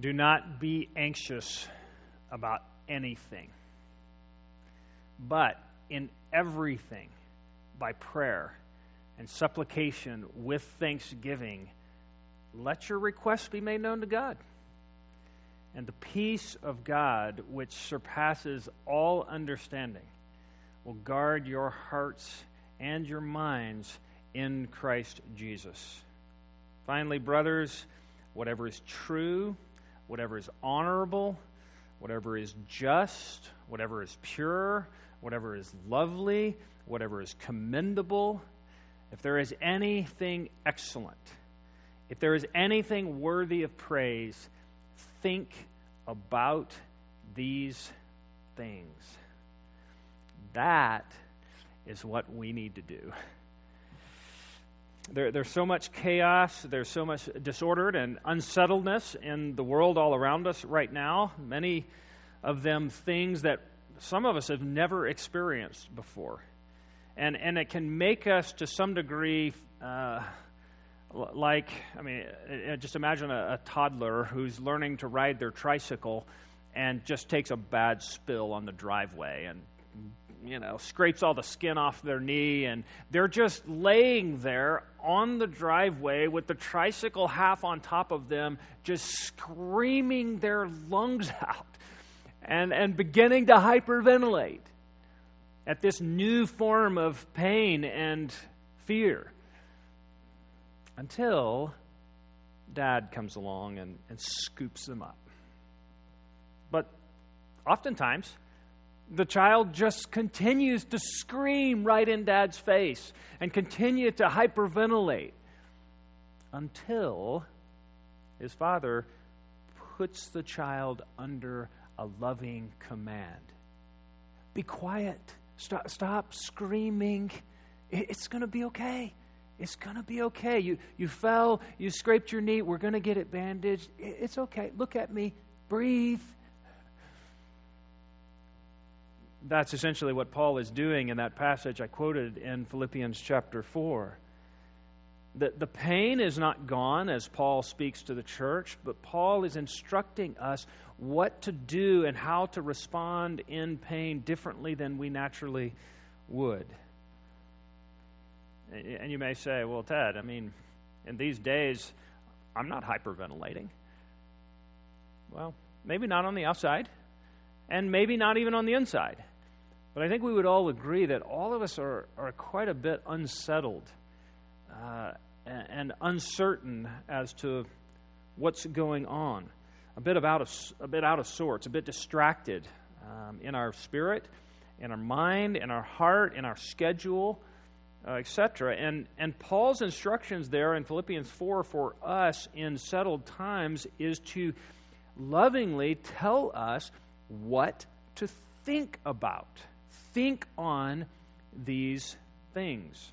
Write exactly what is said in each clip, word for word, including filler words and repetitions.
Do not be anxious about anything, but in everything, by prayer and supplication with thanksgiving, let your requests be made known to God. And the peace of God, which surpasses all understanding, will guard your hearts and your minds in Christ Jesus. Finally, brothers, whatever is true, whatever is honorable, whatever is just, whatever is pure, whatever is lovely, whatever is commendable, if there is anything excellent, if there is anything worthy of praise, think about these things. That is what we need to do. There, there's so much chaos, there's so much disorder and unsettledness in the world all around us right now. Many of them things that some of us have never experienced before. And and it can make us, to some degree, uh, like, I mean, just imagine a, a toddler who's learning to ride their tricycle and just takes a bad spill on the driveway and, you know, scrapes all the skin off their knee, and they're just laying there on the driveway with the tricycle half on top of them, just screaming their lungs out and, and beginning to hyperventilate at this new form of pain and fear, until Dad comes along and, and scoops them up. But oftentimes, the child just continues to scream right in Dad's face and continue to hyperventilate until his father puts the child under a loving command. Be quiet. Stop, stop screaming. It's going to be okay. It's going to be okay. You you fell, you scraped your knee. We're going to get it bandaged. It's okay. Look at me. Breathe. That's essentially what Paul is doing in that passage I quoted in Philippians chapter four. The, the pain is not gone as Paul speaks to the church, but Paul is instructing us what to do and how to respond in pain differently than we naturally would. And you may say, well, Ted, I mean, in these days, I'm not hyperventilating. Well, maybe not on the outside, and maybe not even on the inside. But I think we would all agree that all of us are, are quite a bit unsettled uh, and, and uncertain as to what's going on. A bit of out of a bit out of sorts, a bit distracted um, in our spirit, in our mind, in our heart, in our schedule, uh, et cetera. And and Paul's instructions there in Philippians four for us in settled times is to lovingly tell us what to think about. Think on these things.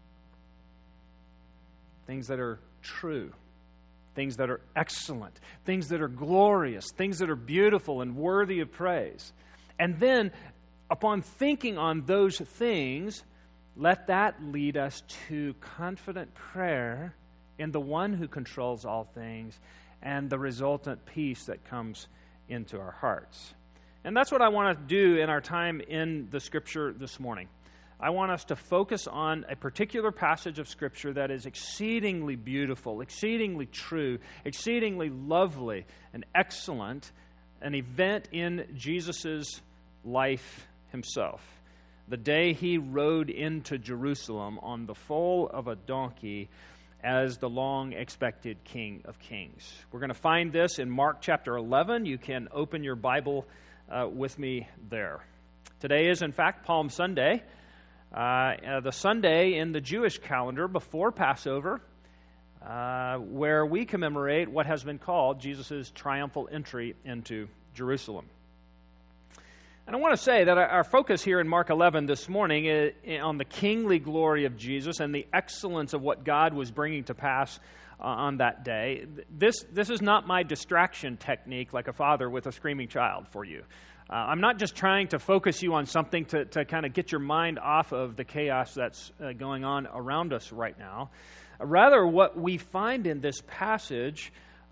Things that are true. Things that are excellent. Things that are glorious. Things that are beautiful and worthy of praise. And then, upon thinking on those things, let that lead us to confident prayer in the one who controls all things and the resultant peace that comes into our hearts. And that's what I want to do in our time in the Scripture this morning. I want us to focus on a particular passage of Scripture that is exceedingly beautiful, exceedingly true, exceedingly lovely and excellent, an event in Jesus' life himself. The day he rode into Jerusalem on the foal of a donkey as the long-expected King of Kings. We're going to find this in Mark chapter eleven. You can open your Bible Uh, with me there. Today is, in fact, Palm Sunday, uh, uh, the Sunday in the Jewish calendar before Passover, uh, where we commemorate what has been called Jesus' triumphal entry into Jerusalem. And I want to say that our, our focus here in Mark eleven this morning is on the kingly glory of Jesus and the excellence of what God was bringing to pass Uh, on that day. This this is not my distraction technique like a father with a screaming child for you. Uh, I'm not just trying to focus you on something to, to kind of get your mind off of the chaos that's uh, going on around us right now. Uh, rather, what we find in this passage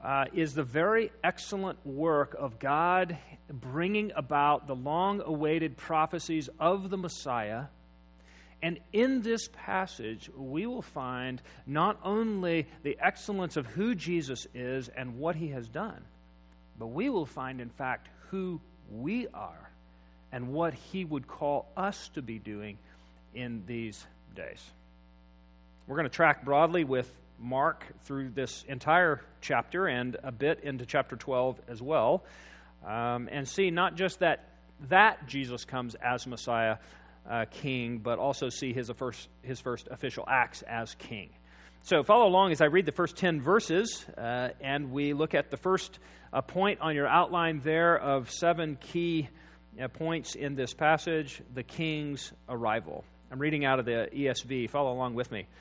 uh, is the very excellent work of God bringing about the long-awaited prophecies of the Messiah. And in this passage, we will find not only the excellence of who Jesus is and what he has done, but we will find, in fact, who we are and what he would call us to be doing in these days. We're going to track broadly with Mark through this entire chapter and a bit into chapter twelve as well, um, and see not just that that Jesus comes as Messiah, uh, King, but also see his first his first official acts as King. So follow along as I read the first ten verses, uh, and we look at the first uh, point on your outline there of seven key uh, points in this passage: the King's arrival. I'm reading out of the E S V. Follow along with me.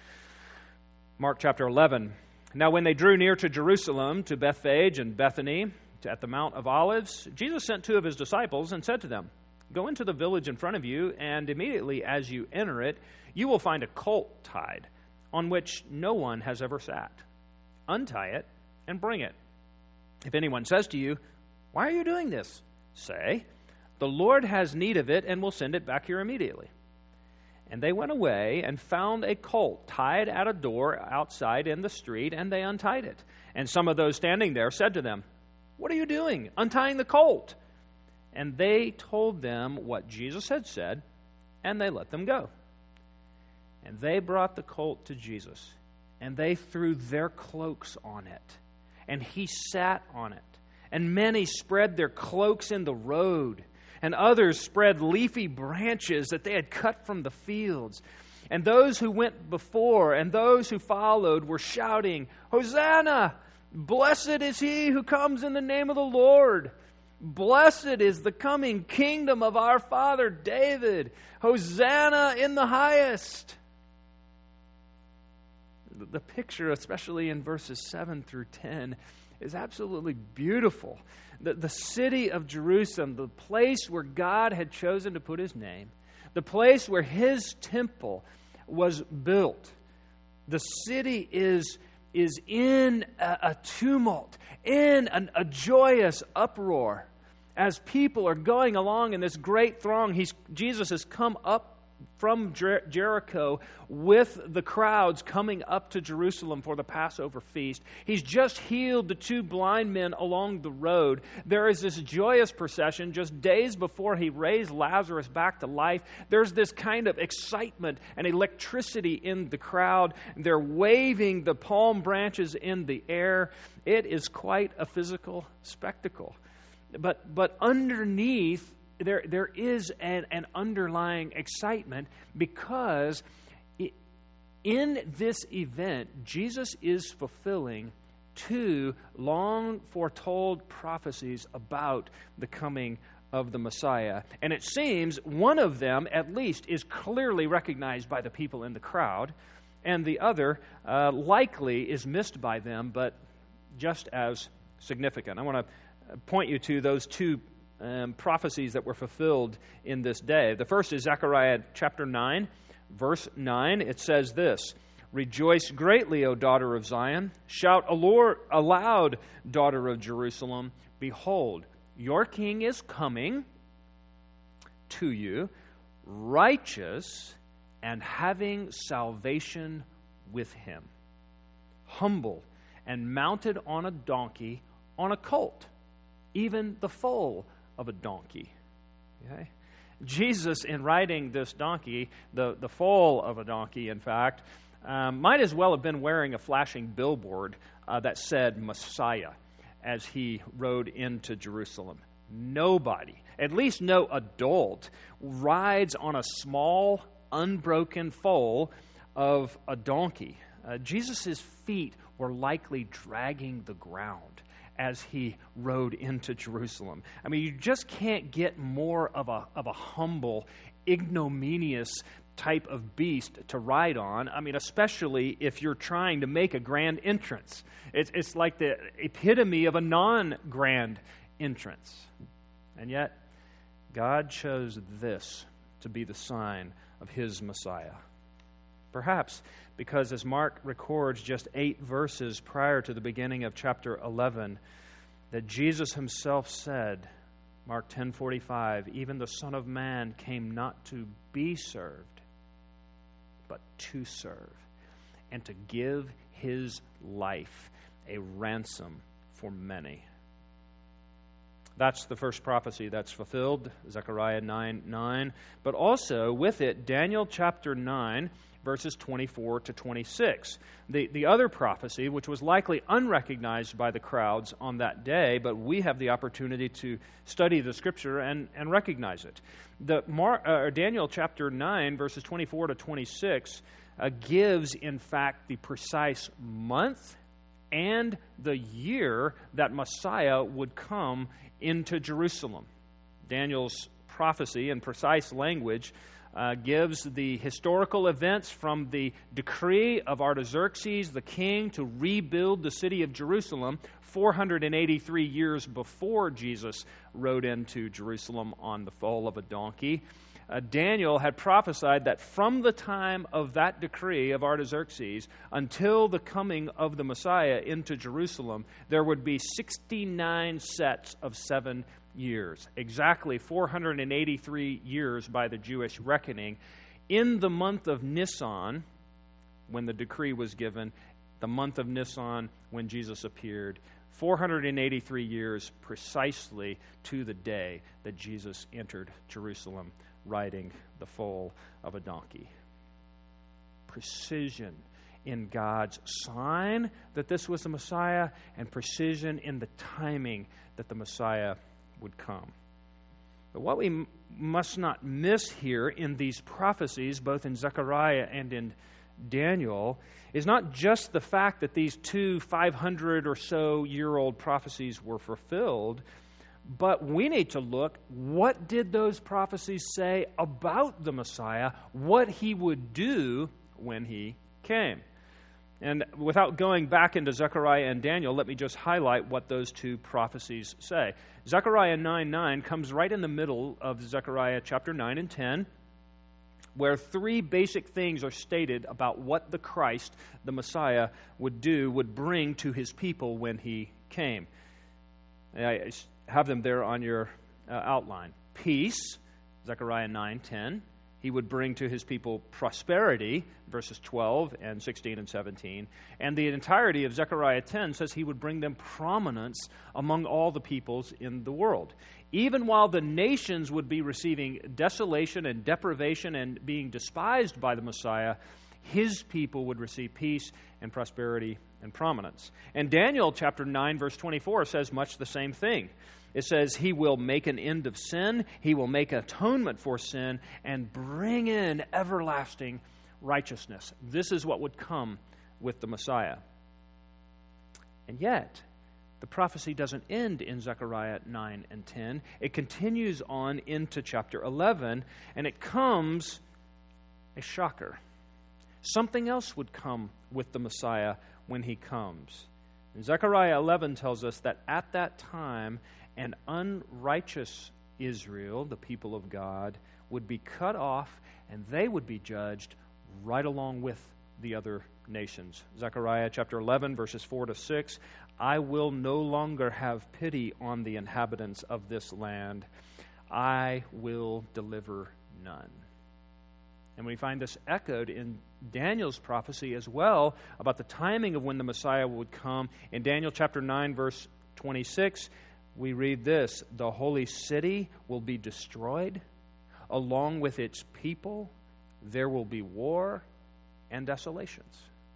Mark chapter eleven. Now when they drew near to Jerusalem, to Bethphage and Bethany, to, at the Mount of Olives, Jesus sent two of his disciples and said to them, "Go into the village in front of you, and immediately as you enter it, you will find a colt tied, on which no one has ever sat. Untie it and bring it. If anyone says to you, 'Why are you doing this?' say, 'The Lord has need of it and will send it back here immediately.' And they went away and found a colt tied at a door outside in the street, and they untied it. And some of those standing there said to them, 'What are you doing, untying the colt?' And they told them what Jesus had said, and they let them go. And they brought the colt to Jesus, and they threw their cloaks on it, and he sat on it. And many spread their cloaks in the road, and others spread leafy branches that they had cut from the fields. And those who went before and those who followed were shouting, 'Hosanna! Blessed is he who comes in the name of the Lord! Blessed is the coming kingdom of our father David! Hosanna in the highest!'" The picture, especially in verses seven through ten, is absolutely beautiful. The, the city of Jerusalem, the place where God had chosen to put his name, the place where his temple was built. The city is, is in a, a tumult, in an, a joyous uproar. As people are going along in this great throng, he's, Jesus has come up from Jer- Jericho with the crowds coming up to Jerusalem for the Passover feast. He's just healed the two blind men along the road. There is this joyous procession just days before he raised Lazarus back to life. There's this kind of excitement and electricity in the crowd. They're waving the palm branches in the air. It is quite a physical spectacle. But but underneath, there there is an, an underlying excitement because it, in this event, Jesus is fulfilling two long foretold prophecies about the coming of the Messiah. And it seems one of them, at least, is clearly recognized by the people in the crowd, and the other uh, likely is missed by them, but just as significant. I want to point you to those two um, prophecies that were fulfilled in this day. The first is Zechariah chapter nine, verse nine. It says this, "Rejoice greatly, O daughter of Zion. Shout aloud, daughter of Jerusalem. Behold, your king is coming to you, righteous and having salvation with him, humble and mounted on a donkey, on a colt, even the foal of a donkey." Okay? Jesus, in riding this donkey, the, the foal of a donkey, in fact, um, might as well have been wearing a flashing billboard uh, that said Messiah as he rode into Jerusalem. Nobody, at least no adult, rides on a small, unbroken foal of a donkey. Uh, Jesus' feet were likely dragging the ground as he rode into Jerusalem. I mean, you just can't get more of a of a humble, ignominious type of beast to ride on. I mean, especially if you're trying to make a grand entrance. It's, it's like the epitome of a non-grand entrance. And yet, God chose this to be the sign of his Messiah. Perhaps because as Mark records just eight verses prior to the beginning of chapter eleven, that Jesus himself said, Mark ten forty-five, even the Son of Man came not to be served, but to serve, and to give his life a ransom for many. That's the first prophecy that's fulfilled, Zechariah nine nine. But also with it, Daniel chapter nine, verses twenty-four to twenty-six. The, the other prophecy, which was likely unrecognized by the crowds on that day, but we have the opportunity to study the Scripture and, and recognize it. The Mar, uh, Daniel chapter nine, verses twenty-four to twenty-six, uh, gives, in fact, the precise month and the year that Messiah would come into Jerusalem. Daniel's prophecy in precise language uh, gives the historical events from the decree of Artaxerxes, the king, to rebuild the city of Jerusalem four hundred eighty-three years before Jesus rode into Jerusalem on the foal of a donkey. Uh, Daniel had prophesied that from the time of that decree of Artaxerxes until the coming of the Messiah into Jerusalem, there would be sixty-nine sets of seven years, exactly four hundred eighty-three years by the Jewish reckoning. In the month of Nisan, when the decree was given, the month of Nisan when Jesus appeared, four hundred eighty-three years precisely to the day that Jesus entered Jerusalem, riding the foal of a donkey. Precision in God's sign that this was the Messiah, and precision in the timing that the Messiah would come. But what we m- must not miss here in these prophecies, both in Zechariah and in Daniel, is not just the fact that these two five hundred or so year old prophecies were fulfilled, but we need to look, what did those prophecies say about the Messiah, what he would do when he came? And without going back into Zechariah and Daniel, let me just highlight what those two prophecies say. Zechariah nine nine comes right in the middle of Zechariah chapter nine and ten, where three basic things are stated about what the Christ, the Messiah, would do, would bring to his people when he came. I have them there on your uh, outline. Peace, Zechariah nine ten. He would bring to his people prosperity, verses twelve and sixteen and seventeen. And the entirety of Zechariah ten says he would bring them prominence among all the peoples in the world. Even while the nations would be receiving desolation and deprivation and being despised by the Messiah, his people would receive peace and prosperity and prominence. And Daniel chapter nine, verse twenty-four says much the same thing. It says, he will make an end of sin, he will make atonement for sin, and bring in everlasting righteousness. This is what would come with the Messiah. And yet, the prophecy doesn't end in Zechariah nine and ten. It continues on into chapter eleven, and it comes a shocker. Something else would come with the Messiah when he comes. And Zechariah eleven tells us that at that time, an unrighteous Israel, the people of God, would be cut off, and they would be judged right along with the other nations. Zechariah chapter eleven, verses four to six, I will no longer have pity on the inhabitants of this land. I will deliver none. And we find this echoed in Daniel's prophecy as well about the timing of when the Messiah would come. In Daniel chapter nine, verse twenty-six, we read this, the holy city will be destroyed. Along with its people, there will be war and desolations.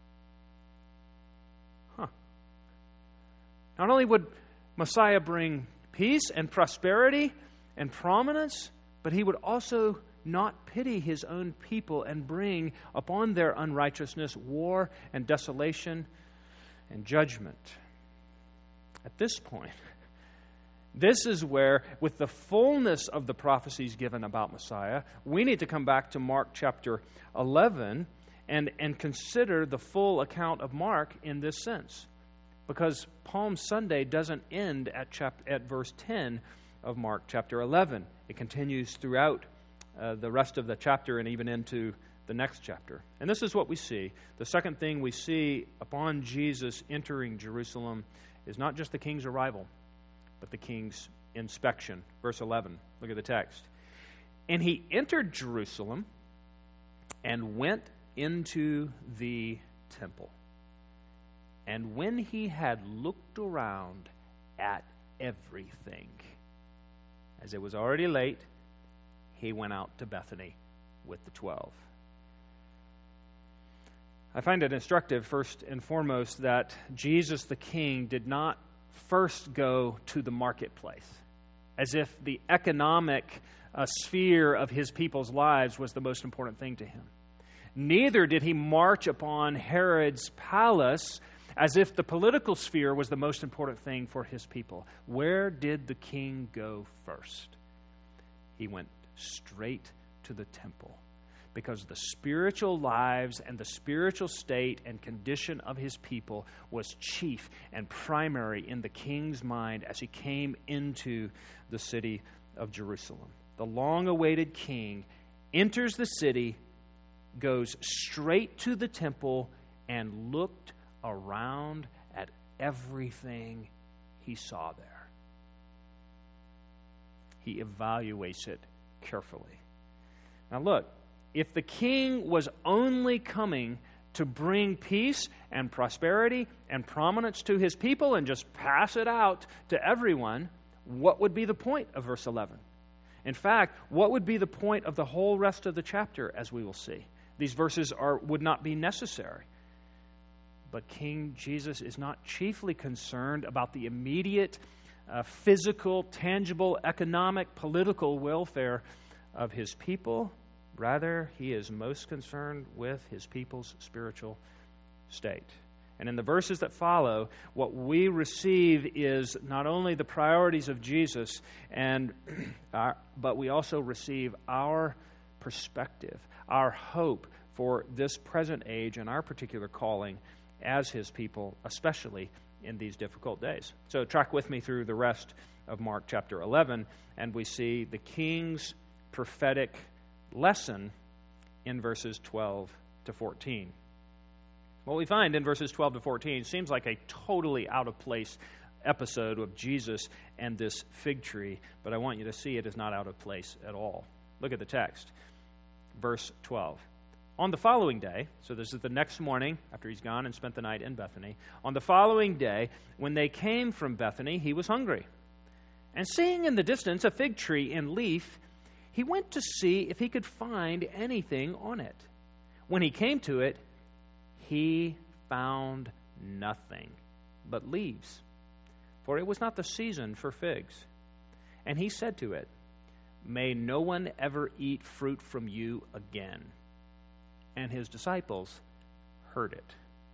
Huh. Not only would Messiah bring peace and prosperity and prominence, but he would also not pity his own people and bring upon their unrighteousness war and desolation and judgment. At this point, this is where, with the fullness of the prophecies given about Messiah, we need to come back to Mark chapter eleven and, and consider the full account of Mark in this sense. Because Palm Sunday doesn't end at, chap- at verse ten of Mark chapter eleven. It continues throughout uh, the rest of the chapter and even into the next chapter. And this is what we see. The second thing we see upon Jesus entering Jerusalem is not just the king's arrival, but the king's inspection. Verse eleven, look at the text. And he entered Jerusalem and went into the temple. And when he had looked around at everything, as it was already late, he went out to Bethany with the twelve. I find it instructive, first and foremost, that Jesus the King did not first go to the marketplace, as if the economic uh, sphere of his people's lives was the most important thing to him. Neither did he march upon Herod's palace as if the political sphere was the most important thing for his people. Where did the king go first? He went straight to the temple, because the spiritual lives and the spiritual state and condition of his people was chief and primary in the king's mind as he came into the city of Jerusalem. The long-awaited king enters the city, goes straight to the temple, and looked around at everything he saw there. He evaluates it carefully. Now look, if the king was only coming to bring peace and prosperity and prominence to his people and just pass it out to everyone, what would be the point of verse eleven? In fact, what would be the point of the whole rest of the chapter, as we will see? These verses are would not be necessary. But King Jesus is not chiefly concerned about the immediate uh, physical, tangible, economic, political welfare of his people. Rather, he is most concerned with his people's spiritual state. And in the verses that follow, what we receive is not only the priorities of Jesus, and our, but we also receive our perspective, our hope for this present age and our particular calling as his people, especially in these difficult days. So track with me through the rest of Mark chapter eleven, and we see the king's prophetic lesson in verses twelve to fourteen. What we find in verses twelve to fourteen seems like a totally out of place episode of Jesus and this fig tree, but I want you to see it is not out of place at all. Look at the text. Verse twelve. On the following day, so this is the next morning after he's gone and spent the night in Bethany. On the following day, when they came from Bethany, he was hungry. And seeing in the distance a fig tree in leaf, he went to see if he could find anything on it. When he came to it, he found nothing but leaves, for it was not the season for figs. And he said to it, "May no one ever eat fruit from you again." And his disciples heard it.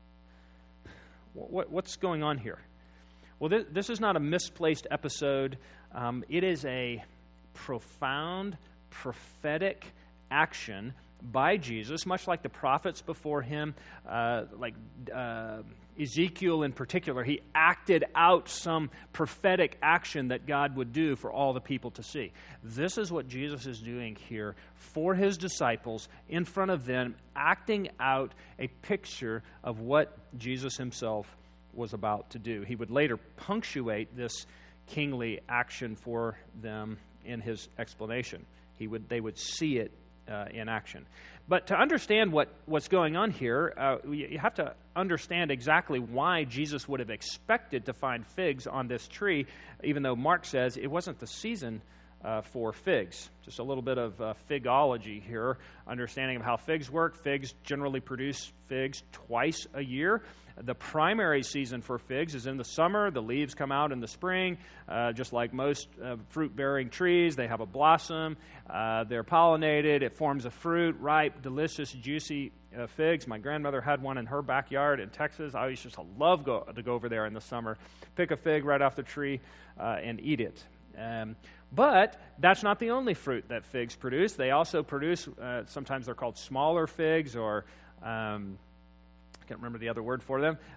What's going on here? Well, this is not a misplaced episode. Um, it is a profound prophetic action by Jesus, much like the prophets before him, uh, like uh, Ezekiel in particular. He acted out some prophetic action that God would do for all the people to see. This is what Jesus is doing here for his disciples, in front of them, acting out a picture of what Jesus himself was about to do. He would later punctuate this kingly action for them in his explanation. He would, they would see it uh, in action. But to understand what, what's going on here, uh, you have to understand exactly why Jesus would have expected to find figs on this tree, even though Mark says it wasn't the season uh, for figs. Just a little bit of uh, figology here, understanding of how figs work. Figs generally produce figs twice a year. The primary season for figs is in the summer. The leaves come out in the spring. Uh, just like most uh, fruit-bearing trees, they have a blossom. Uh, they're pollinated. It forms a fruit, ripe, delicious, juicy uh, figs. My grandmother had one in her backyard in Texas. I used to love go, to go over there in the summer, pick a fig right off the tree, uh, and eat it. Um, but that's not the only fruit that figs produce. They also produce, uh, sometimes they're called smaller figs, or... Um, I can't remember the other word for them, but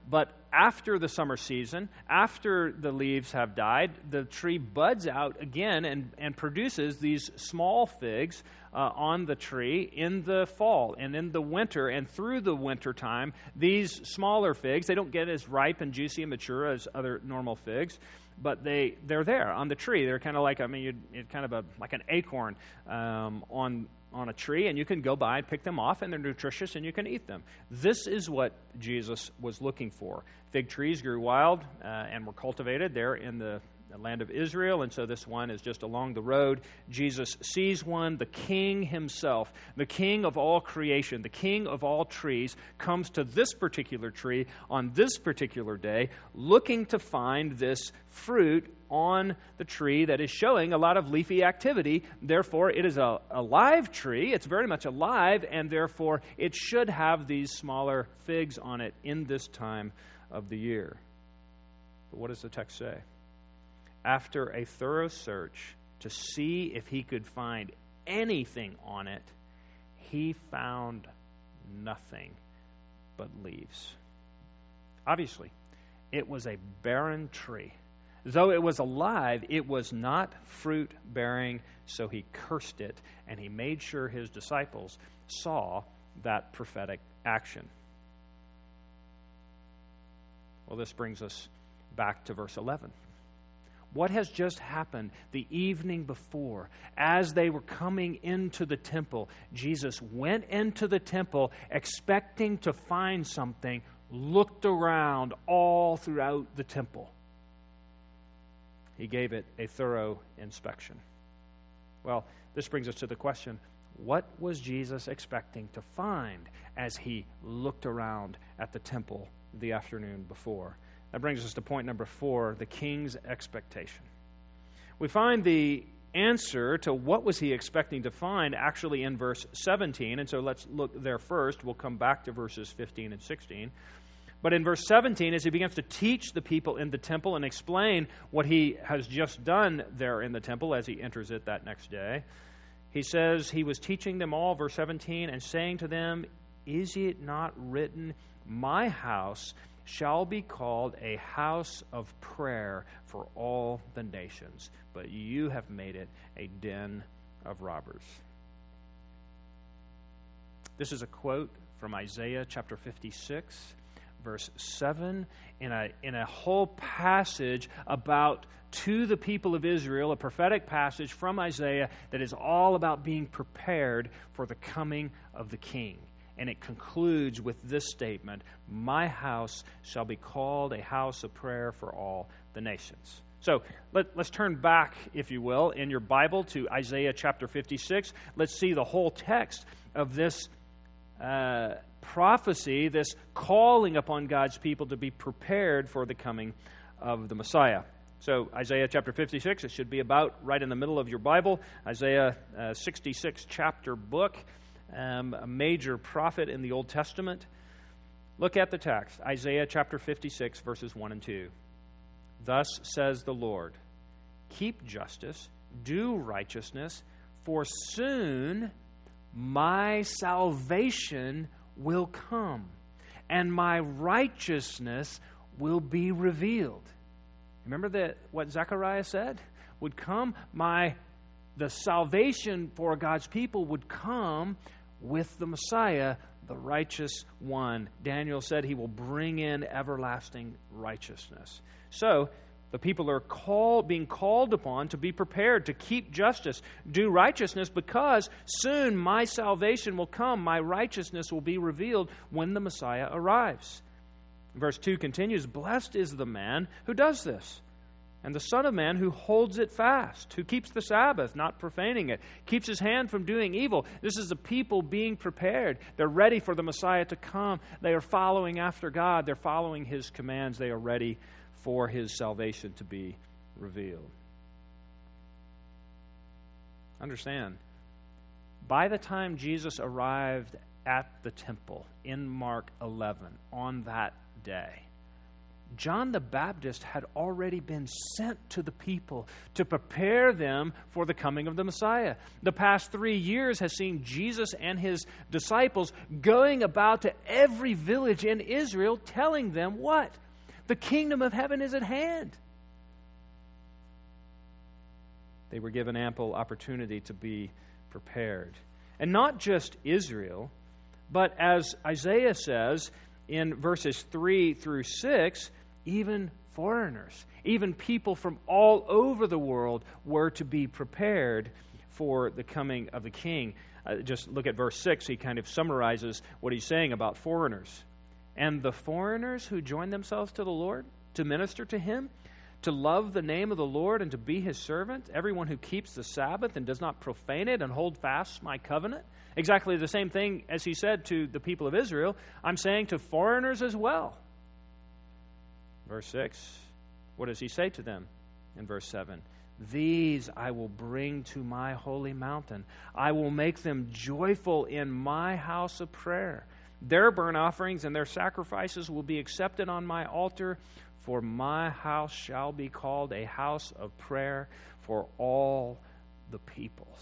after the summer season, after the leaves have died, the tree buds out again and, and produces these small figs uh, on the tree in the fall and in the winter. And through the winter time, these smaller figs, they don't get as ripe and juicy and mature as other normal figs, but they, they're there on the tree. They're kind of like, I mean, you'd, you'd kind of a, like an acorn um, on on a tree, and you can go by and pick them off, and they're nutritious, and you can eat them. This is what Jesus was looking for. Fig trees grew wild uh, and were cultivated there in the land of Israel, and so this one is just along the road. Jesus sees one. The king himself, the king of all creation, the king of all trees, comes to this particular tree on this particular day, looking to find this fruit on the tree that is showing a lot of leafy activity. Therefore, it is a, a live tree. It's very much alive, and therefore it should have these smaller figs on it in this time of the year. But what does the text say? After a thorough search to see if he could find anything on it, he found nothing but leaves. Obviously, it was a barren tree. Though it was alive, it was not fruit-bearing, so he cursed it, and he made sure his disciples saw that prophetic action. Well, this brings us back to verse eleven. What has just happened the evening before? As they were coming into the temple, Jesus went into the temple expecting to find something, looked around all throughout the temple. He gave it a thorough inspection. Well, this brings us to the question, what was Jesus expecting to find as he looked around at the temple the afternoon before? That brings us to point number four, the king's expectation. We find the answer to what was he expecting to find actually in verse seventeen, and so let's look there first. We'll come back to verses fifteen and sixteen. But in verse seventeen, as he begins to teach the people in the temple and explain what he has just done there in the temple as he enters it that next day, he says he was teaching them all, verse seventeen, and saying to them, "Is it not written, my house shall be called a house of prayer for all the nations, but you have made it a den of robbers." This is a quote from Isaiah chapter fifty-six, verse seven, in a, in a whole passage about to the people of Israel, a prophetic passage from Isaiah that is all about being prepared for the coming of the king. And it concludes with this statement, "My house shall be called a house of prayer for all the nations." So let, let's turn back, if you will, in your Bible to Isaiah chapter fifty-six. Let's see the whole text of this uh, prophecy, this calling upon God's people to be prepared for the coming of the Messiah. So Isaiah chapter fifty-six, it should be about right in the middle of your Bible. Isaiah uh, sixty-six chapter book. Um, a major prophet in the Old Testament. Look at the text, Isaiah chapter fifty-six, verses one and two. "Thus says the Lord, keep justice, do righteousness, for soon my salvation will come, and my righteousness will be revealed." Remember that what Zechariah said? Would come, my the salvation for God's people would come with the Messiah, the righteous one. Daniel said he will bring in everlasting righteousness. So, the people are called, being called upon to be prepared to keep justice, do righteousness, because soon my salvation will come, my righteousness will be revealed when the Messiah arrives. Verse two continues, "Blessed is the man who does this, and the Son of Man who holds it fast, who keeps the Sabbath, not profaning it, keeps his hand from doing evil." This is the people being prepared. They're ready for the Messiah to come. They are following after God. They're following his commands. They are ready for his salvation to be revealed. Understand, by the time Jesus arrived at the temple in Mark eleven on that day, John the Baptist had already been sent to the people to prepare them for the coming of the Messiah. The past three years has seen Jesus and his disciples going about to every village in Israel telling them what? The kingdom of heaven is at hand. They were given ample opportunity to be prepared. And not just Israel, but as Isaiah says in verses three through six, even foreigners, even people from all over the world were to be prepared for the coming of the king. Uh, just look at verse six. He kind of summarizes what he's saying about foreigners. And the foreigners who join themselves to the Lord to minister to him, to love the name of the Lord and to be his servant, everyone who keeps the Sabbath and does not profane it and hold fast my covenant. Exactly the same thing as he said to the people of Israel, I'm saying to foreigners as well. Verse six, what does he say to them in verse seven? These I will bring to my holy mountain. I will make them joyful in my house of prayer. Their burnt offerings and their sacrifices will be accepted on my altar, for my house shall be called a house of prayer for all the peoples.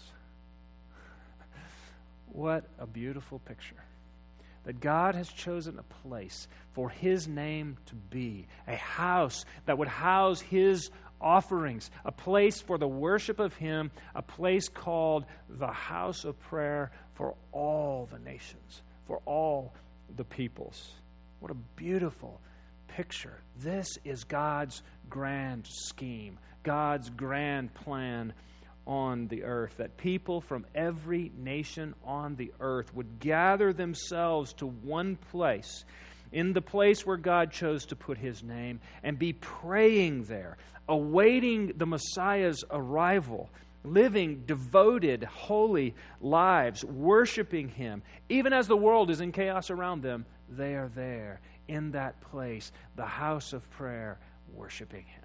What a beautiful picture. That God has chosen a place for his name to be, a house that would house his offerings, a place for the worship of him, a place called the house of prayer for all the nations, for all the peoples. What a beautiful picture. This is God's grand scheme, God's grand plan on the earth, that people from every nation on the earth would gather themselves to one place, in the place where God chose to put his name, and be praying there, awaiting the Messiah's arrival, living devoted, holy lives, worshiping him. Even as the world is in chaos around them, they are there in that place, the house of prayer, worshiping him.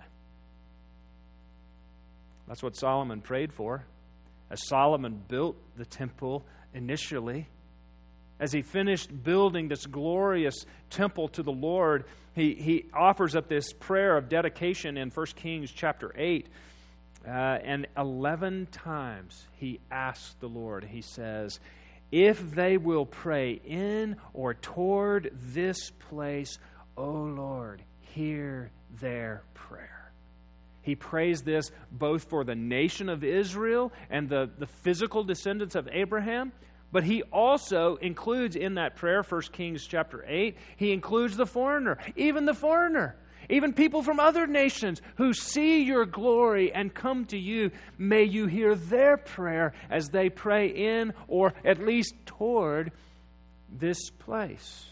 That's what Solomon prayed for. As Solomon built the temple initially, as he finished building this glorious temple to the Lord, he, he offers up this prayer of dedication in First Kings chapter eight. Uh, and eleven times he asks the Lord, he says, if they will pray in or toward this place, O Lord, hear their prayer. He prays this both for the nation of Israel and the, the physical descendants of Abraham, but he also includes in that prayer, First Kings chapter eight, he includes the foreigner, even the foreigner, even people from other nations who see your glory and come to you. May you hear their prayer as they pray in or at least toward this place.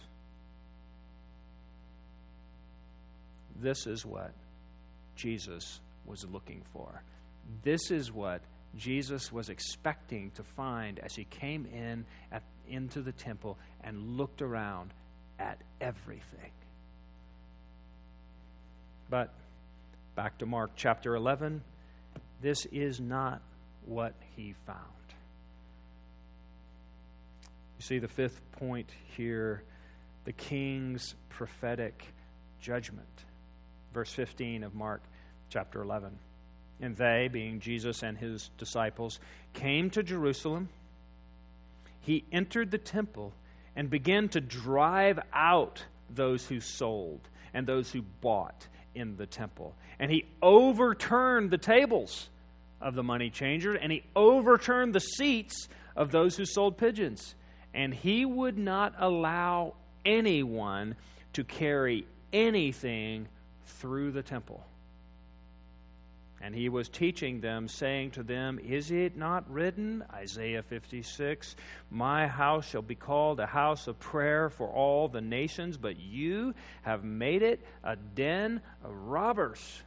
This is what Jesus was looking for. This is what Jesus was expecting to find as he came in at, into the temple and looked around at everything. But back to Mark chapter eleven, this is not what he found. You see the fifth point here, the king's prophetic judgment. Verse fifteen of Mark chapter eleven. And they, being Jesus and his disciples, came to Jerusalem. He entered the temple and began to drive out those who sold and those who bought in the temple. And he overturned the tables of the money changers, and he overturned the seats of those who sold pigeons. And he would not allow anyone to carry anything through the temple. And he was teaching them, saying to them, is it not written, Isaiah fifty-six, my house shall be called a house of prayer for all the nations, but you have made it a den of robbers.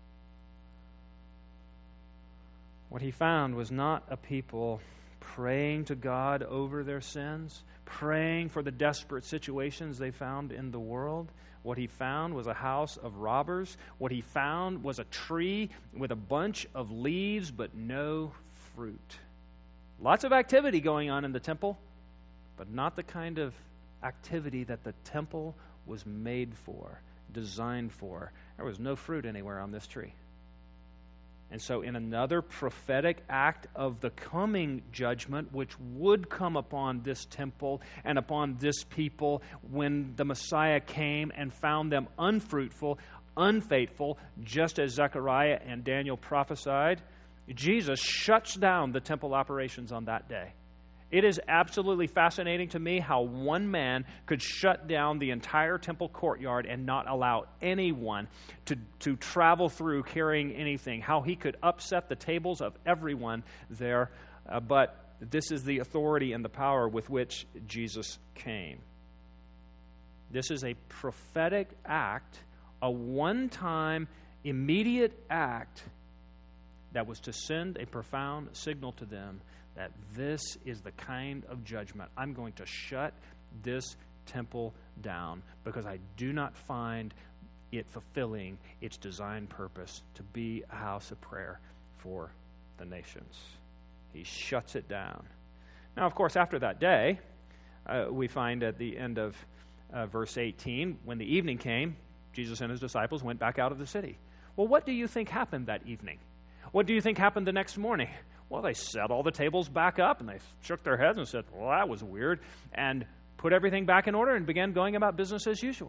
What he found was not a people praying to God over their sins, praying for the desperate situations they found in the world. What he found was a house of robbers. What he found was a tree with a bunch of leaves but no fruit. Lots of activity going on in the temple, but not the kind of activity that the temple was made for, designed for. There was no fruit anywhere on this tree. And so in another prophetic act of the coming judgment, which would come upon this temple and upon this people when the Messiah came and found them unfruitful, unfaithful, just as Zechariah and Daniel prophesied, Jesus shuts down the temple operations on that day. It is absolutely fascinating to me how one man could shut down the entire temple courtyard and not allow anyone to, to travel through carrying anything, how he could upset the tables of everyone there. Uh, but this is the authority and the power with which Jesus came. This is a prophetic act, a one-time, immediate act that was to send a profound signal to them that this is the kind of judgment. I'm going to shut this temple down because I do not find it fulfilling its design purpose to be a house of prayer for the nations. He shuts it down. Now, of course, after that day, uh, we find at the end of uh, verse eighteen, when the evening came, Jesus and his disciples went back out of the city. Well, what do you think happened that evening? What do you think happened the next morning? Well, they set all the tables back up, and they shook their heads and said, well, that was weird, and put everything back in order and began going about business as usual.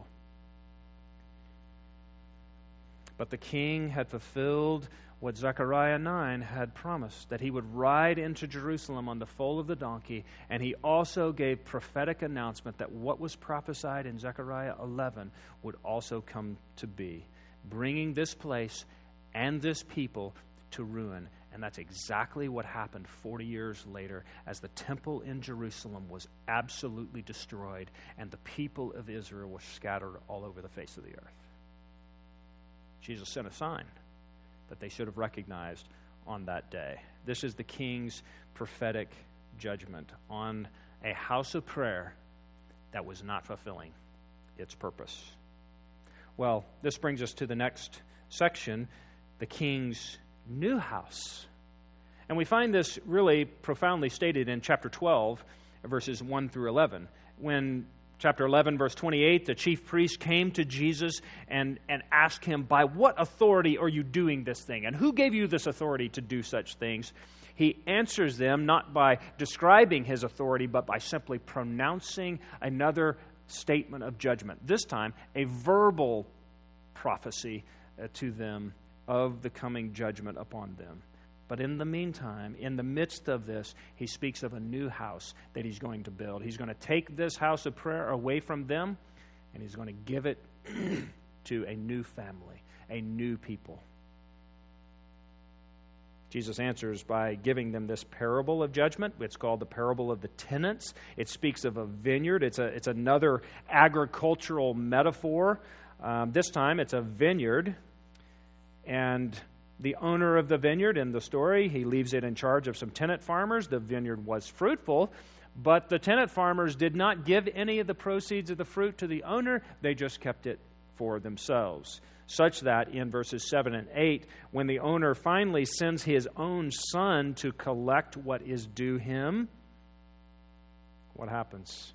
But the king had fulfilled what Zechariah nine had promised, that he would ride into Jerusalem on the foal of the donkey, and he also gave prophetic announcement that what was prophesied in Zechariah eleven would also come to be, bringing this place and this people to ruin. And that's exactly what happened forty years later as the temple in Jerusalem was absolutely destroyed and the people of Israel were scattered all over the face of the earth. Jesus sent a sign that they should have recognized on that day. This is the king's prophetic judgment on a house of prayer that was not fulfilling its purpose. Well, this brings us to the next section, the king's new house. And we find this really profoundly stated in chapter twelve, verses one through eleven. When chapter eleven, verse twenty-eight, the chief priest came to Jesus and, and asked him, by what authority are you doing this thing? And who gave you this authority to do such things? He answers them not by describing his authority, but by simply pronouncing another statement of judgment. This time, a verbal prophecy uh, to them of the coming judgment upon them. But in the meantime, in the midst of this, he speaks of a new house that he's going to build. He's going to take this house of prayer away from them, and he's going to give it to a new family, a new people. Jesus answers by giving them this parable of judgment. It's called the parable of the tenants. It speaks of a vineyard. It's a it's another agricultural metaphor. Um, this time, it's a vineyard. And the owner of the vineyard in the story, he leaves it in charge of some tenant farmers. The vineyard was fruitful, but the tenant farmers did not give any of the proceeds of the fruit to the owner. They just kept it for themselves, such that in verses seven and eight, when the owner finally sends his own son to collect what is due him, what happens?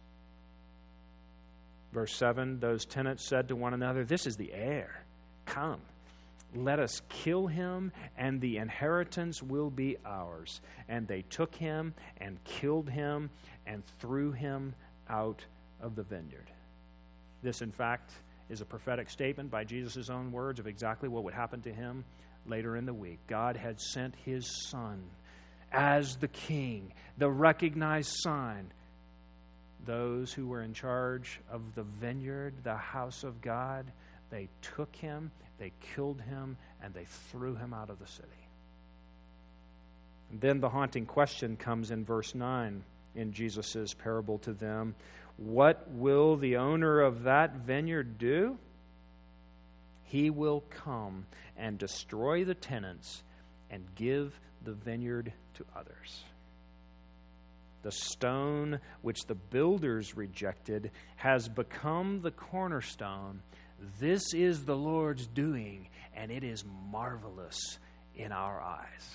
Verse seven, those tenants said to one another, this is the heir. Come. Let us kill him, and the inheritance will be ours. And they took him and killed him and threw him out of the vineyard. This, in fact, is a prophetic statement by Jesus' own words of exactly what would happen to him later in the week. God had sent his son as the king, the recognized sign. Those who were in charge of the vineyard, the house of God, they took him, they killed him, and they threw him out of the city. And then the haunting question comes in verse nine in Jesus' parable to them. What will the owner of that vineyard do? He will come and destroy the tenants and give the vineyard to others. The stone which the builders rejected has become the cornerstone. This is the Lord's doing, and it is marvelous in our eyes.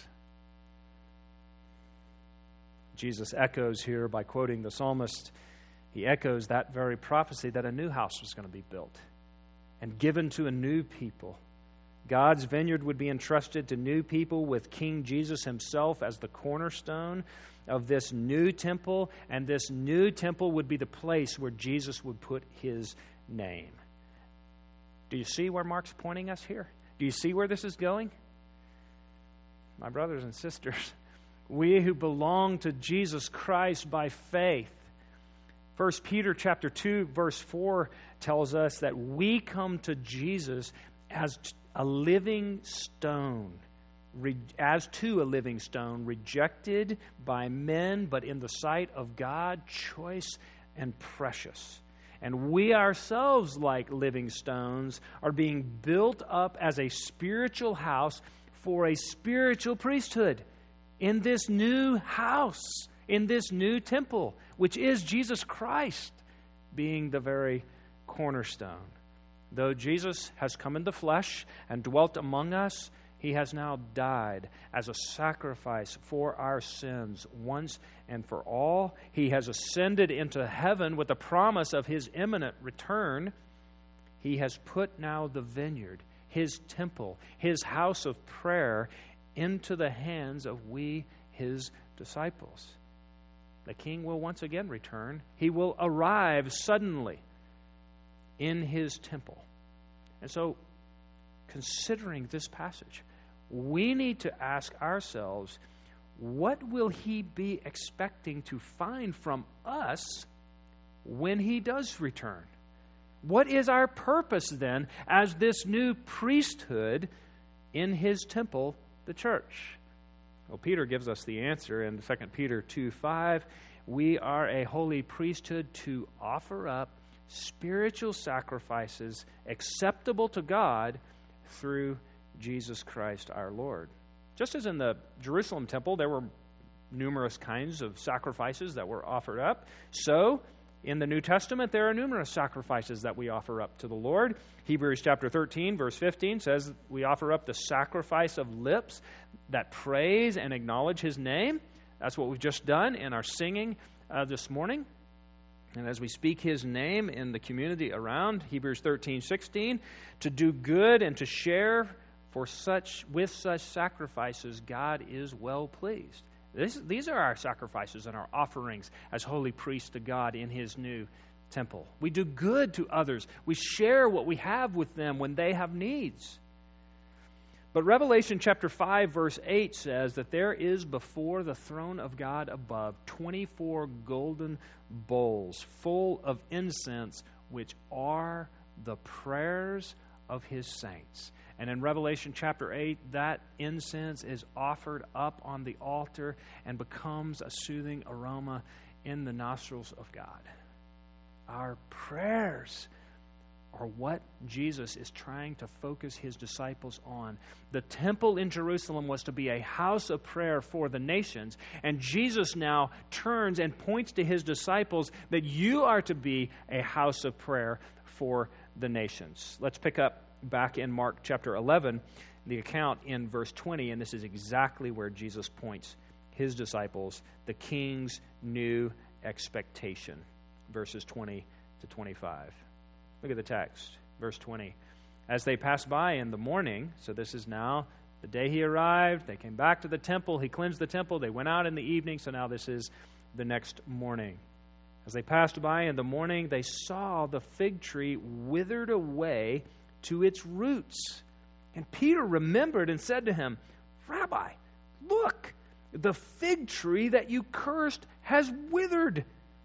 Jesus echoes here by quoting the psalmist. He echoes that very prophecy that a new house was going to be built and given to a new people. God's vineyard would be entrusted to new people with King Jesus himself as the cornerstone of this new temple, and this new temple would be the place where Jesus would put his name. Do you see where Mark's pointing us here? Do you see where this is going? My brothers and sisters, we who belong to Jesus Christ by faith, First Peter chapter two, verse four tells us that we come to Jesus as a living stone, as to a living stone, rejected by men, but in the sight of God, choice and precious. And we ourselves, like living stones, are being built up as a spiritual house for a spiritual priesthood in this new house, in this new temple, which is Jesus Christ being the very cornerstone. Though Jesus has come in the flesh and dwelt among us, he has now died as a sacrifice for our sins once and for all. He has ascended into heaven with the promise of his imminent return. He has put now the vineyard, his temple, his house of prayer, into the hands of we, his disciples. The King will once again return. He will arrive suddenly in his temple. And so, considering this passage, we need to ask ourselves, what will he be expecting to find from us when he does return? What is our purpose then as this new priesthood in his temple, the church? Well, Peter gives us the answer in Second Peter two five. We are a holy priesthood to offer up spiritual sacrifices acceptable to God through Jesus Christ our Lord. Just as in the Jerusalem temple there were numerous kinds of sacrifices that were offered up, so in the New Testament there are numerous sacrifices that we offer up to the Lord. Hebrews chapter thirteen, verse fifteen says we offer up the sacrifice of lips that praise and acknowledge his name. That's what we've just done in our singing uh, this morning. And as we speak his name in the community around, Hebrews thirteen sixteen, to do good and to share for such with such sacrifices, God is well pleased. This, these are our sacrifices and our offerings as holy priests to God in his new temple. We do good to others. We share what we have with them when they have needs. But Revelation chapter five, verse eight says that there is before the throne of God above twenty-four golden bowls full of incense, which are the prayers of his saints. And in Revelation chapter eight, that incense is offered up on the altar and becomes a soothing aroma in the nostrils of God. Our prayers are what Jesus is trying to focus his disciples on. The temple in Jerusalem was to be a house of prayer for the nations, and Jesus now turns and points to his disciples that you are to be a house of prayer for the nations. Let's pick up back in Mark chapter eleven, the account in verse twenty, and this is exactly where Jesus points his disciples, the King's new expectation. Verses twenty to twenty-five. Look at the text, verse twenty. As they passed by in the morning, so this is now the day he arrived, they came back to the temple, he cleansed the temple, they went out in the evening, so now this is the next morning. As they passed by in the morning, they saw the fig tree withered away to its roots. And Peter remembered and said to him, Rabbi, look, the fig tree that you cursed has withered.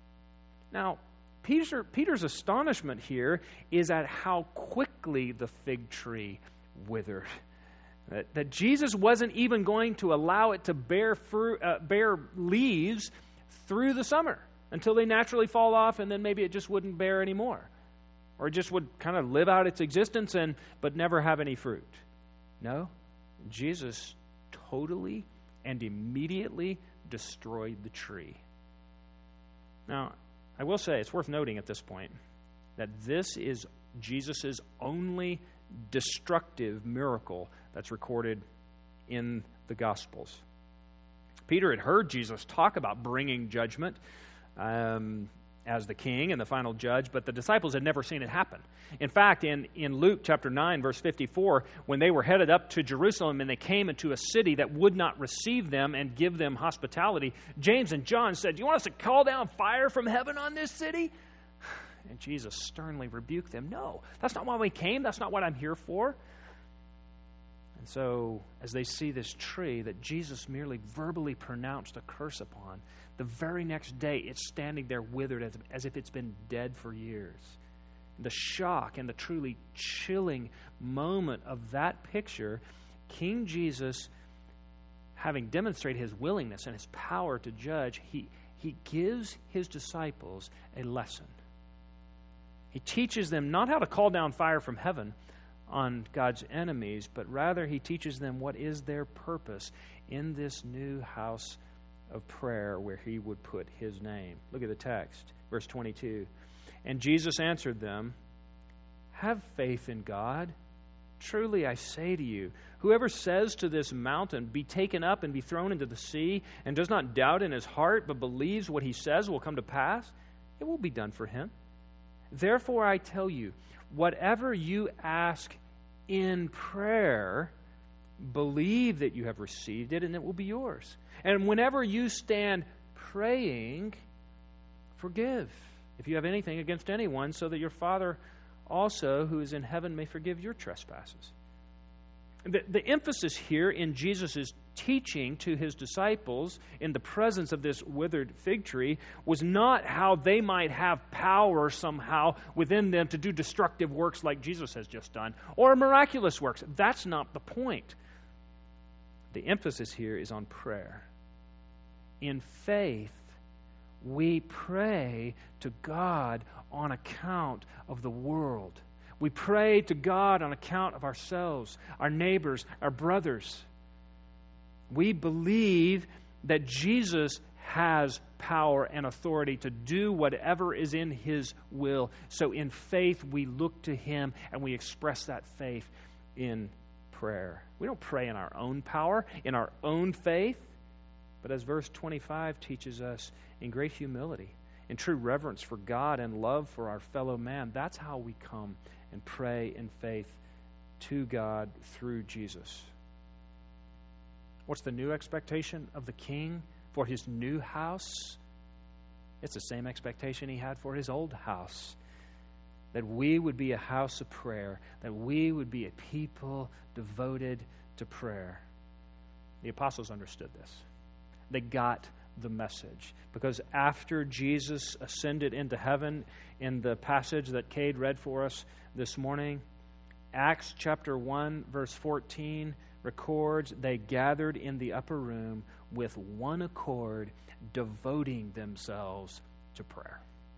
Now, Peter, Peter's astonishment here is at how quickly the fig tree withered. That, that Jesus wasn't even going to allow it to bear fruit, uh, bear leaves through the summer until they naturally fall off, and then maybe it just wouldn't bear anymore. Or it just would kind of live out its existence and but never have any fruit. No, Jesus totally and immediately destroyed the tree. Now, I will say, it's worth noting at this point that this is Jesus' only destructive miracle that's recorded in the Gospels. Peter had heard Jesus talk about bringing judgment um, as the king and the final judge, but the disciples had never seen it happen. In fact, in, in Luke chapter nine, verse fifty-four, when they were headed up to Jerusalem and they came into a city that would not receive them and give them hospitality, James and John said, "Do you want us to call down fire from heaven on this city?" And Jesus sternly rebuked them. No, that's not why we came. That's not what I'm here for. And so, as they see this tree that Jesus merely verbally pronounced a curse upon, the very next day it's standing there withered as, as if it's been dead for years. The shock and the truly chilling moment of that picture, King Jesus, having demonstrated his willingness and his power to judge, he, he gives his disciples a lesson. He teaches them not how to call down fire from heaven on God's enemies, but rather he teaches them what is their purpose in this new house of prayer where he would put his name. Look at the text, verse twenty-two. And Jesus answered them, have faith in God. Truly I say to you, whoever says to this mountain, be taken up and be thrown into the sea, and does not doubt in his heart, but believes what he says will come to pass, it will be done for him. Therefore I tell you, whatever you ask in prayer, believe that you have received it, and it will be yours. And whenever you stand praying, forgive if you have anything against anyone, so that your Father also, who is in heaven, may forgive your trespasses. The, the emphasis here in Jesus' teaching to his disciples in the presence of this withered fig tree was not how they might have power somehow within them to do destructive works like Jesus has just done, or miraculous works. That's not the point. The emphasis here is on prayer. In faith, we pray to God on account of the world. We pray to God on account of ourselves, our neighbors, our brothers. We believe that Jesus has power and authority to do whatever is in his will. So in faith, we look to him and we express that faith in prayer. We don't pray in our own power, in our own faith, but as verse twenty-five teaches us, in great humility, in true reverence for God and love for our fellow man. That's how we come and pray in faith to God through Jesus. What's the new expectation of the king for his new house? It's the same expectation he had for his old house. That we would be a house of prayer, that we would be a people devoted to prayer. The apostles understood this. They got the message. Because after Jesus ascended into heaven, in the passage that Cade read for us this morning, Acts chapter one, verse fourteen records, they gathered in the upper room with one accord, devoting themselves to prayer.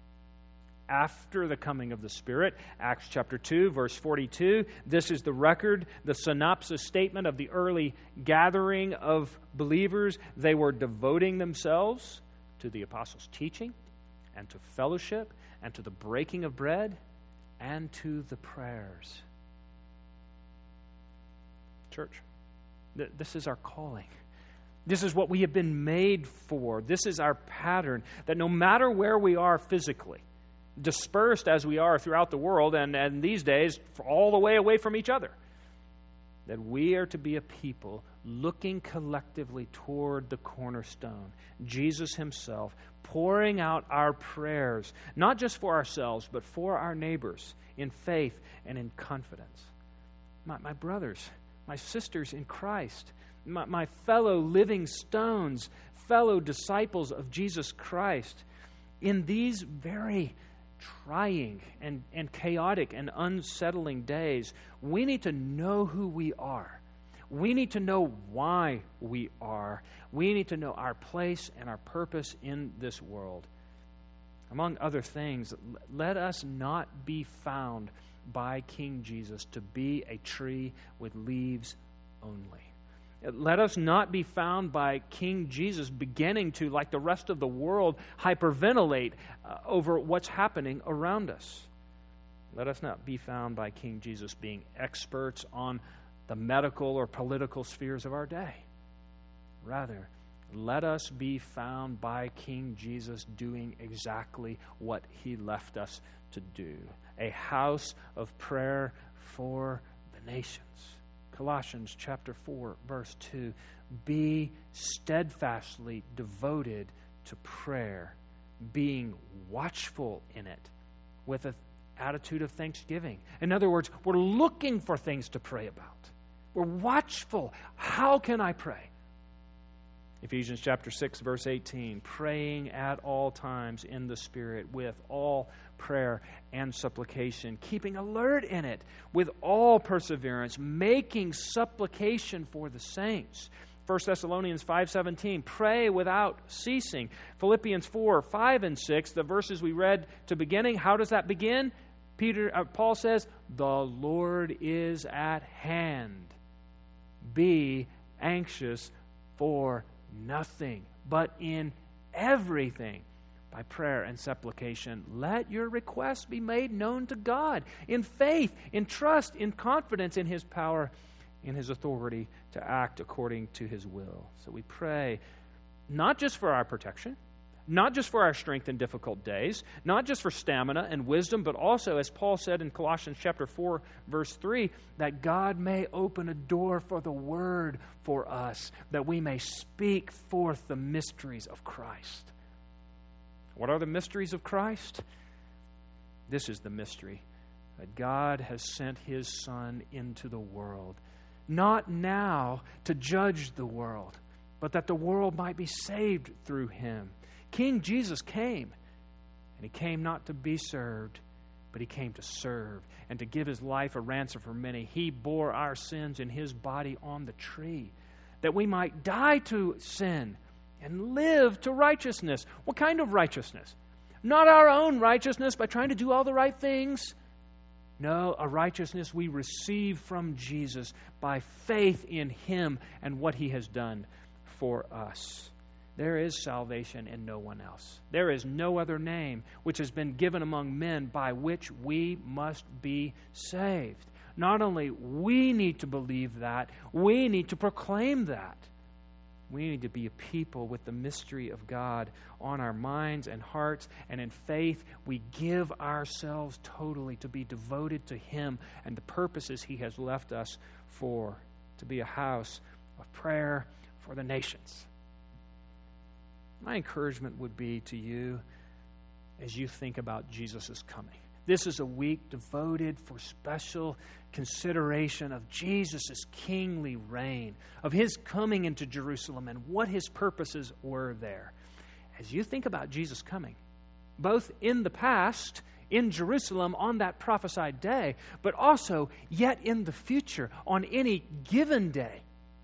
After the coming of the Spirit, Acts chapter two, verse forty-two, this is the record, the synopsis statement of the early gathering of believers. They were devoting themselves to the apostles' teaching and to fellowship and to the breaking of bread and to the prayers. Church, th- this is our calling. This is what we have been made for. This is our pattern, that no matter where we are physically, dispersed as we are throughout the world, and, and these days all the way away from each other, that we are to be a people looking collectively toward the cornerstone, Jesus himself, pouring out our prayers, not just for ourselves, but for our neighbors, in faith and in confidence. My, my brothers, my sisters in Christ, my, my fellow living stones, fellow disciples of Jesus Christ, in these very trying and, and chaotic and unsettling days, we need to know who we are. We need to know why we are. We need to know our place and our purpose in this world. Among other things, let us not be found by King Jesus to be a tree with leaves only. Let us not be found by King Jesus beginning to, like the rest of the world, hyperventilate uh, over what's happening around us. Let us not be found by King Jesus being experts on the medical or political spheres of our day. Rather, let us be found by King Jesus doing exactly what he left us to do. A house of prayer for the nations. Colossians chapter four, verse two, be steadfastly devoted to prayer, being watchful in it with an attitude of thanksgiving. In other words, we're looking for things to pray about. We're watchful. How can I pray? Ephesians chapter six, verse eighteen, praying at all times in the Spirit with all prayer and supplication, keeping alert in it with all perseverance, making supplication for the saints. First Thessalonians five seventeen, pray without ceasing. Philippians four, five and six, the verses we read to beginning, how does that begin? Peter, uh, Paul says, the Lord is at hand. Be anxious for nothing, but in everything, by prayer and supplication, let your requests be made known to God in faith, in trust, in confidence in His power, in His authority to act according to His will. So we pray not just for our protection, not just for our strength in difficult days, not just for stamina and wisdom, but also, as Paul said in Colossians chapter four, verse three, that God may open a door for the Word for us, that we may speak forth the mysteries of Christ. What are the mysteries of Christ? This is the mystery, that God has sent His Son into the world, not now to judge the world, but that the world might be saved through Him. King Jesus came, and He came not to be served, but He came to serve and to give His life a ransom for many. He bore our sins in His body on the tree, that we might die to sin and live to righteousness. What kind of righteousness? Not our own righteousness by trying to do all the right things. No, a righteousness we receive from Jesus by faith in Him and what He has done for us. There is salvation in no one else. There is no other name which has been given among men by which we must be saved. Not only we need to believe that, we need to proclaim that. We need to be a people with the mystery of God on our minds and hearts, and in faith we give ourselves totally to be devoted to Him and the purposes He has left us for, to be a house of prayer for the nations. My encouragement would be to you as you think about Jesus' coming. This is a week devoted for special consideration of Jesus' kingly reign, of His coming into Jerusalem and what His purposes were there. As you think about Jesus coming, both in the past, in Jerusalem on that prophesied day, but also yet in the future on any given day,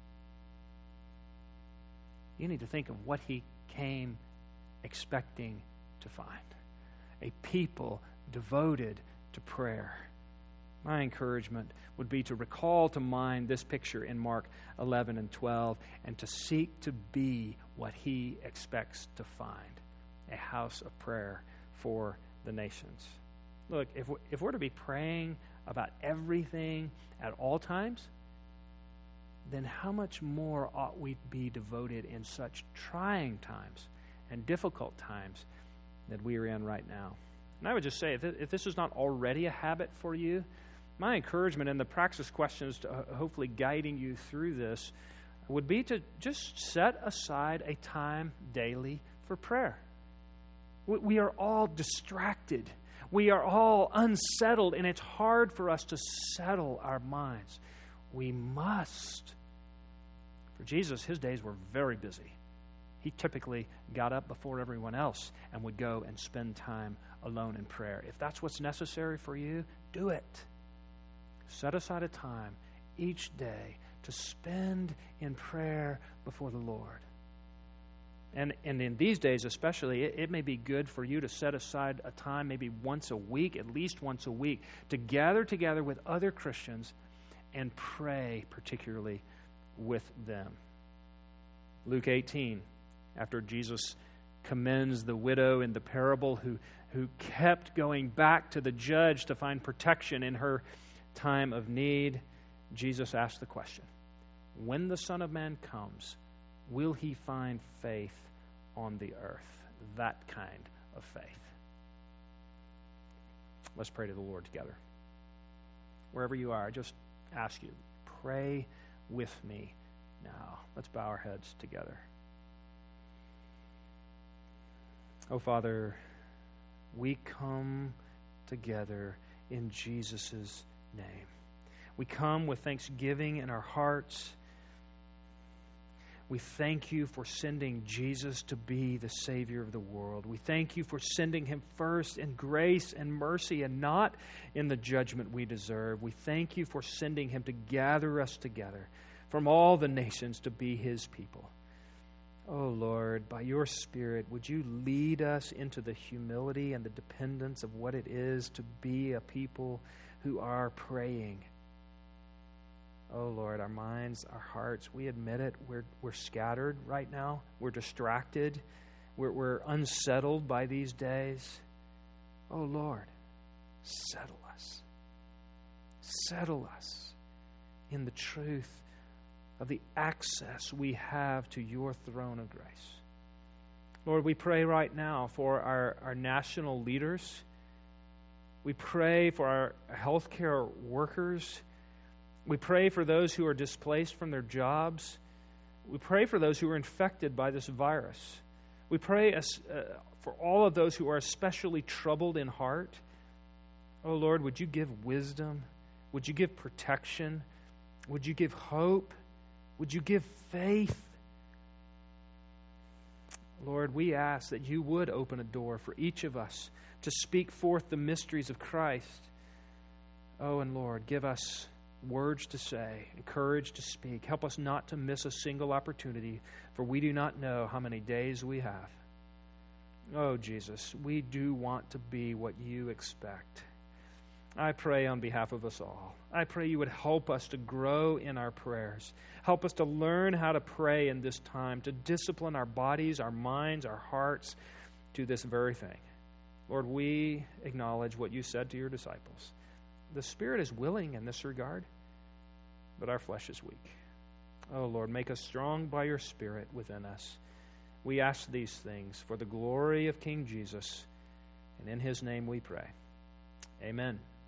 you need to think of what He came expecting to find. A people devoted to prayer. My encouragement would be to recall to mind this picture in Mark eleven and twelve and to seek to be what He expects to find, a house of prayer for the nations. Look, if we're, if we're to be praying about everything at all times, then how much more ought we be devoted in such trying times and difficult times that we are in right now? And I would just say, if this is not already a habit for you, my encouragement and the praxis questions to hopefully guiding you through this would be to just set aside a time daily for prayer. We are all distracted. We are all unsettled, and it's hard for us to settle our minds. We must. For Jesus, His days were very busy. He typically got up before everyone else and would go and spend time alone in prayer. If that's what's necessary for you, do it. Set aside a time each day to spend in prayer before the Lord. And, and in these days especially, it, it may be good for you to set aside a time maybe once a week, at least once a week, to gather together with other Christians and pray particularly with them. Luke eighteen, after Jesus commends the widow in the parable who, who kept going back to the judge to find protection in her time of need, Jesus asked the question, when the Son of Man comes, will He find faith on the earth? That kind of faith. Let's pray to the Lord together. Wherever you are, I just ask you, pray with me now. Let's bow our heads together. Oh, Father, we come together in Jesus' name. We come with thanksgiving in our hearts. We thank you for sending Jesus to be the Savior of the world. We thank you for sending him first in grace and mercy and not in the judgment we deserve. We thank you for sending him to gather us together from all the nations to be his people. Oh Lord, by your Spirit, would you lead us into the humility and the dependence of what it is to be a people who are praying. Oh, Lord, our minds, our hearts, we admit it. We're, we're scattered right now. We're distracted. We're, we're unsettled by these days. Oh, Lord, settle us. Settle us in the truth of the access we have to your throne of grace. Lord, we pray right now for our, our national leaders. We pray for our healthcare workers. We pray for those who are displaced from their jobs. We pray for those who are infected by this virus. We pray as, uh, for all of those who are especially troubled in heart. Oh Lord, would you give wisdom? Would you give protection? Would you give hope? Would you give faith? Lord, we ask that you would open a door for each of us to speak forth the mysteries of Christ. Oh, and Lord, give us words to say and courage to speak. Help us not to miss a single opportunity, for we do not know how many days we have. Oh, Jesus, we do want to be what you expect. I pray on behalf of us all. I pray you would help us to grow in our prayers. Help us to learn how to pray in this time, to discipline our bodies, our minds, our hearts to this very thing. Lord, we acknowledge what you said to your disciples. The Spirit is willing in this regard, but our flesh is weak. Oh, Lord, make us strong by your Spirit within us. We ask these things for the glory of King Jesus, and in his name we pray. Amen.